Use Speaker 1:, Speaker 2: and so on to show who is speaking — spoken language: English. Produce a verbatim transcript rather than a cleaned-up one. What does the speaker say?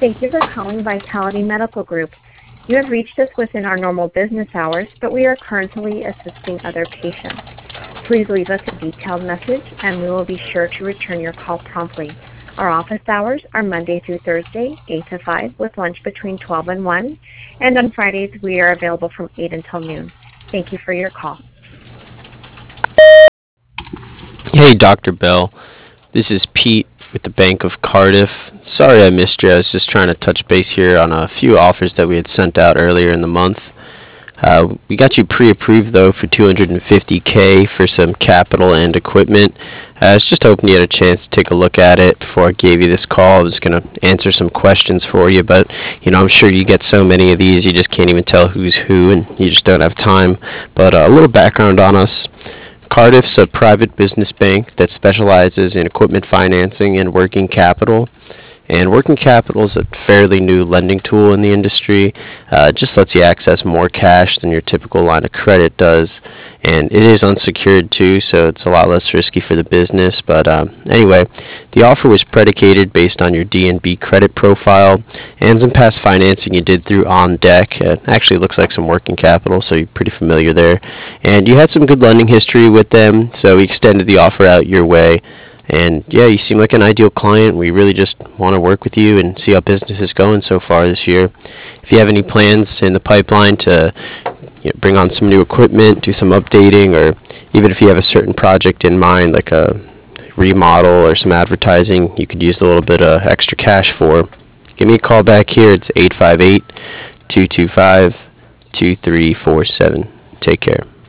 Speaker 1: Thank you for calling Vitality Medical Group. You have reached us within our normal business hours, but we are currently assisting other patients. Please leave us a detailed message, and we will be sure to return your call promptly. Our office hours are Monday through Thursday, eight to five, with lunch between twelve and one, and on Fridays we are available from eight until noon. Thank you for your call.
Speaker 2: Hey, Doctor Bell. This is Pete with the Bank of Cardiff. Sorry I missed you. I was just trying to touch base here on a few offers that we had sent out earlier in the month. Uh, we got you pre-approved, though, for two hundred fifty K for some capital and equipment. I was just hoping you had a chance to take a look at it before I gave you this call. I was going to answer some questions for you, but, you know, I'm sure you get so many of these you just can't even tell who's who, and you just don't have time. But uh, a little background on us. Cardiff's a private business bank that specializes in equipment financing and working capital. And working capital is a fairly new lending tool in the industry. Uh, it just lets you access more cash than your typical line of credit does. And it is unsecured too, so it's a lot less risky for the business. But um, anyway, the offer was predicated based on your D N B credit profile and some past financing you did through On Deck. It actually looks like some working capital, so you're pretty familiar there. And you had some good lending history with them, so we extended the offer out your way. And yeah, you seem like an ideal client. We really just want to work with you and see how business is going so far this year. If you have any plans in the pipeline to you know, bring on some new equipment, do some updating, or even if you have a certain project in mind, like a remodel or some advertising you could use a little bit of extra cash for, give me a call back here. It's eight five eight, two two five, two three four seven. Take care.